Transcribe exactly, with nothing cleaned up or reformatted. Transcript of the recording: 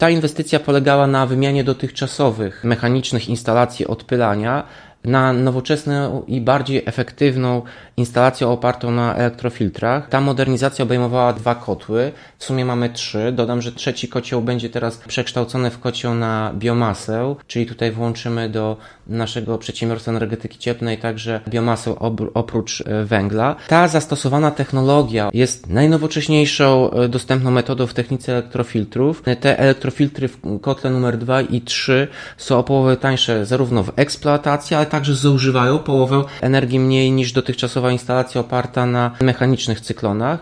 Ta inwestycja polegała na wymianie dotychczasowych mechanicznych instalacji odpylania na nowoczesną i bardziej efektywną instalację opartą na elektrofiltrach. Ta modernizacja obejmowała dwa kotły, w sumie mamy trzy. Dodam, że trzeci kocioł będzie teraz przekształcony w kocioł na biomasę, czyli tutaj włączymy do naszego przedsiębiorstwa energetyki cieplnej także biomasę oprócz węgla. Ta zastosowana technologia jest najnowocześniejszą dostępną metodą w technice elektrofiltrów. Te elektrofiltry w kotle numer dwa i trzy są o połowę tańsze zarówno w eksploatacji, ale także zużywają połowę energii mniej niż dotychczasowa instalacja oparta na mechanicznych cyklonach.